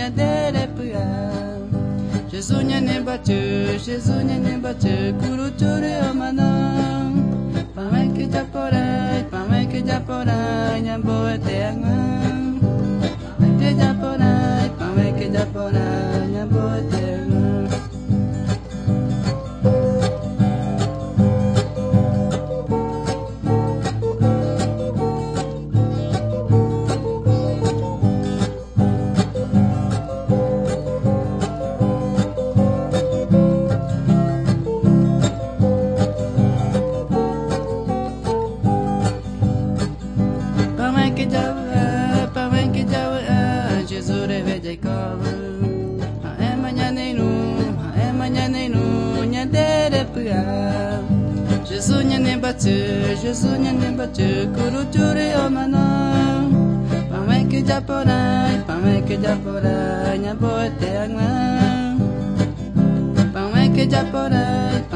nya dere puan. Jesunya ne bacu, kuru curi omanang. Pamai ke japorai, nyambo teangang. Pamai ke japorai, nyambo teangang. Pamai ke jawa, Jesus reve Jacob. Emanya nenu, nya dere pua. Jesus nya ne bacu, kuru curi omana. Pamai ke japorai, nya bote angna. Pamai ke japorai.